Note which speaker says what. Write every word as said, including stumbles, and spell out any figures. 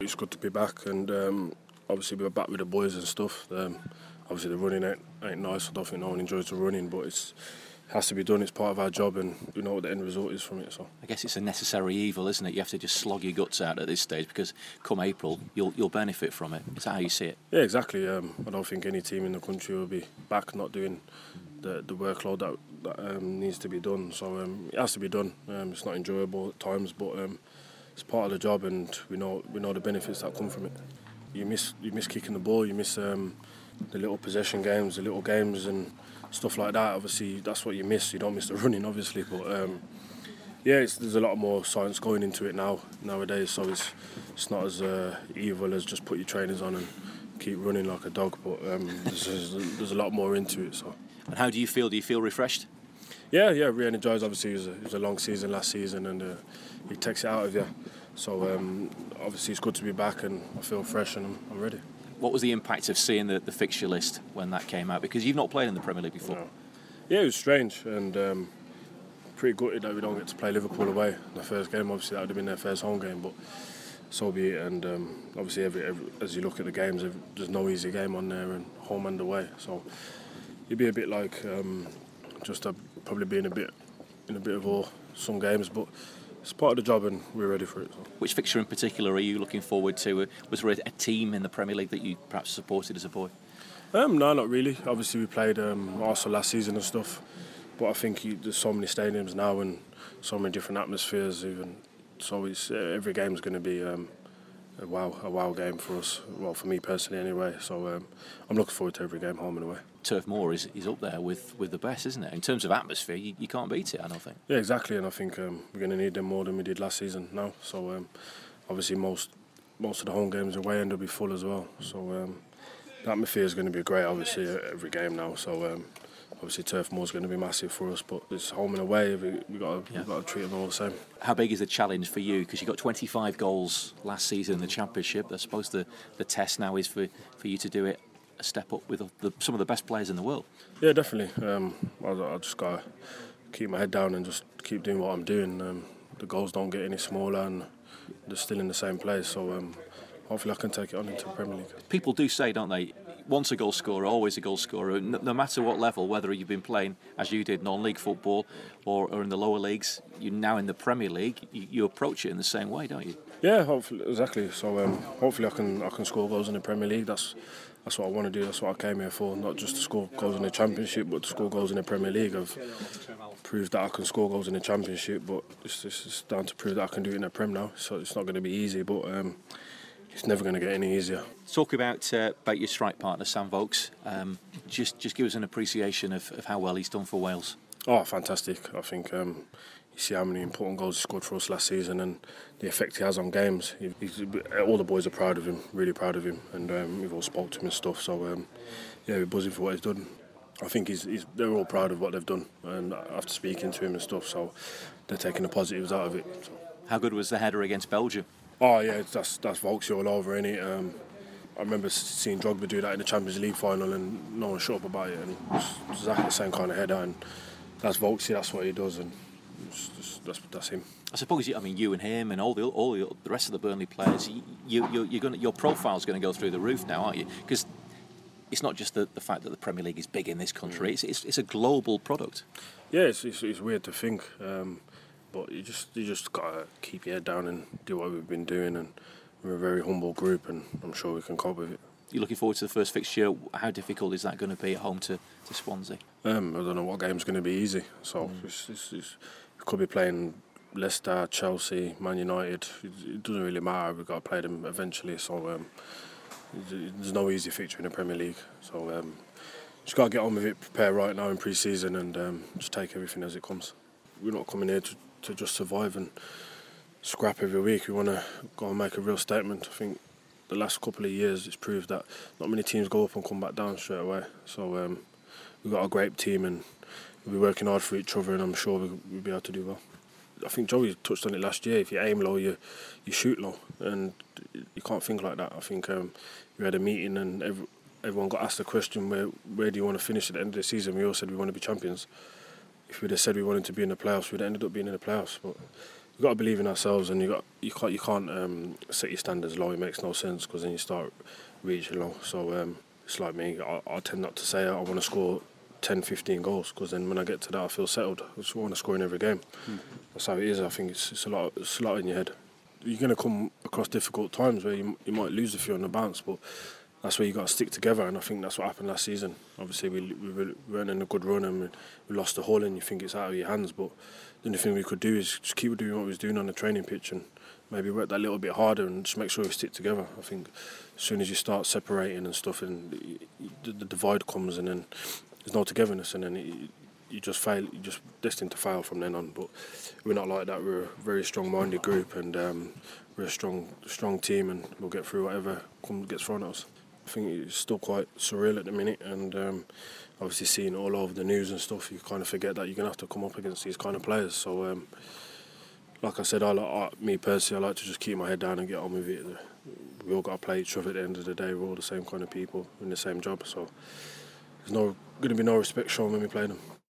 Speaker 1: it's good to be back, and um, obviously we're back with the boys and stuff. Um, obviously the running ain't, ain't nice. I don't think no one enjoys the running, but it's, it has to be done. It's part of our job, and we know what the end result is from it. So
Speaker 2: I guess it's a necessary evil, isn't it? You have to just slog your guts out at this stage, because come April you'll you'll benefit from it. Is that how you see it?
Speaker 1: Yeah, exactly. Um, I don't think any team in the country will be back not doing the the workload that, that um, needs to be done. So um, it has to be done. Um, it's not enjoyable at times, but um, it's part of the job, and we know we know the benefits that come from it. You miss you miss kicking the ball. You miss um, the little possession games, the little games, and stuff like that. Obviously, that's what you miss. You don't miss the running, obviously, but um, yeah, it's, there's a lot more science going into it now nowadays. So it's it's not as uh, evil as just put your trainers on and keep running like a dog. But um, there's, there's, there's a lot more into it. So.
Speaker 2: And how do you feel? Do you feel refreshed?
Speaker 1: Yeah, yeah, re-energised. Obviously, it was, a, it was a long season last season, and uh, it takes it out of you. So um, obviously, it's good to be back, and I feel fresh, and I'm, I'm ready.
Speaker 2: What was the impact of seeing the, the fixture list when that came out? Because you've not played in the Premier League before.
Speaker 1: No. Yeah, it was strange, and um, pretty gutted that we don't get to play Liverpool away in the first game. Obviously, that would have been their first home game, but so be it. And um, obviously, every, every, as you look at the games, every, there's no easy game on there, and home and away. So you'd be a bit like um, just a, probably being a bit in a bit of awe some games, but it's part of the job, and we're ready for it. So.
Speaker 2: Which fixture in particular are you looking forward to? Was there a team in the Premier League that you perhaps supported as a boy?
Speaker 1: Um, no, not really. Obviously, we played um, Arsenal last season and stuff, but I think you, there's so many stadiums now and so many different atmospheres. Even so, it's, uh, every game's going to be um, a wow, a wow game for us. Well, for me personally, anyway. So um, I'm looking forward to every game, home and away.
Speaker 2: Turf Moor is, is up there with, with the best, isn't it? In terms of atmosphere, you, you can't beat it, I don't think.
Speaker 1: Yeah, exactly, and I think um, we're going to need them more than we did last season now. So um, obviously most most of the home games away end will be full as well. So um, the atmosphere is going to be great, obviously, every game now. So um, obviously Turf Moor is going to be massive for us, but it's home and away. We we got to, yeah. got to treat them all the same.
Speaker 2: How big is the challenge for you? Because you got twenty-five goals last season in the Championship. I suppose the, the test now is for, for you to do it a step up with the, some of the best players in the world.
Speaker 1: Yeah, definitely. Um, I, I just got to keep my head down and just keep doing what I'm doing. Um, the goals don't get any smaller, and they're still in the same place. So um, hopefully I can take it on into the Premier League.
Speaker 2: People do say, don't they, once a goal scorer, always a goal scorer. No, no matter what level, whether you've been playing, as you did, non-league football or, or in the lower leagues, you're now in the Premier League, you, you approach it in the same way, don't you?
Speaker 1: Yeah, hopefully, exactly. So um, hopefully I can I can score goals in the Premier League. That's That's what I want to do. That's what I came here for. Not just to score goals in the Championship, but to score goals in the Premier League. I've proved that I can score goals in the Championship, but it's, it's, it's down to prove that I can do it in the Prem now. So it's not going to be easy, but um, it's never going to get any easier.
Speaker 2: Talk about uh, about your strike partner, Sam Vokes. Um, just just give us an appreciation of, of how well he's done for Wales.
Speaker 1: Oh, fantastic! I think um, you see how many important goals he scored for us last season and the effect he has on games. He, he's, all the boys are proud of him, really proud of him, and um, we've all spoke to him and stuff. So um, yeah, we're buzzing for what he's done. I think he's, he's, they're all proud of what they've done, and after speaking to him and stuff, so they're taking the positives out of it. So.
Speaker 2: How good was the header against Belgium?
Speaker 1: Oh yeah, that's that's Vokes all over, innit? Um, I remember seeing Drogba do that in the Champions League final, and no one shut up about it. And it's exactly the same kind of header, and that's Vokes. That's what he does, and it's just, that's that's him.
Speaker 2: I suppose, I mean, you and him and all the all the, the rest of the Burnley players, you, you you're going your profile's going to go through the roof now, aren't you? Because it's not just the, the fact that the Premier League is big in this country; it's it's, it's a global product.
Speaker 1: Yeah, it's it's, it's weird to think, um, but you just you just gotta keep your head down and do what we've been doing, and we're a very humble group, and I'm sure we can cope with it.
Speaker 2: You're looking forward to the first fixture. How difficult is that going to be at home to, to Swansea?
Speaker 1: Um, I don't know what game's going to be easy. So mm. it's, it's, it's, we could be playing Leicester, Chelsea, Man United. It, it doesn't really matter. We've got to play them eventually. So um, there's no easy fixture in the Premier League. So um, just got to get on with it, prepare right now in pre-season, and um, just take everything as it comes. We're not coming here to, to just survive and scrap every week. We want to go and make a real statement. I think the last couple of years it's proved that not many teams go up and come back down straight away. So um, we've got a great team, and we'll be working hard for each other, and I'm sure we'll, we'll be able to do well. I think Joey touched on it last year. If you aim low, you you shoot low, and you can't think like that. I think um, we had a meeting, and every, everyone got asked the question, where where do you want to finish at the end of the season? We all said we want to be champions. If we'd have said we wanted to be in the playoffs, we'd have ended up being in the playoffs. But we've got to believe in ourselves, and you got you can't you can't um, set your standards low. It makes no sense, because then you start reaching low. So um, it's like me. I, I tend not to say I want to score ten, fifteen goals, because then when I get to that I feel settled. I just want to score in every game. Mm. That's how it is. I think it's, it's a lot it's a lot in your head. You're going to come across difficult times where you, you might lose a few on the bounce, but that's where you got to stick together, and I think that's what happened last season. Obviously we, we weren't in a good run, and we, we lost the whole, and you think it's out of your hands, but the only thing we could do is just keep doing what we was doing on the training pitch, and maybe work that little bit harder and just make sure we stick together. I think as soon as you start separating and stuff, and the, the divide comes, and then there's no togetherness, and then it, you just fail. You're just destined to fail from then on. But we're not like that. We're a very strong-minded group, and um, we're a strong, strong team, and we'll get through whatever comes gets thrown at us. I think it's still quite surreal at the minute, and um, obviously seeing it all over the news and stuff, you kind of forget that you're gonna have to come up against these kind of players. So, um, like I said, I, I, me personally, I like to just keep my head down and get on with it. We all got to play each other at the end of the day. We're all the same kind of people in the same job, so there's no going to be no respect shown when we play them.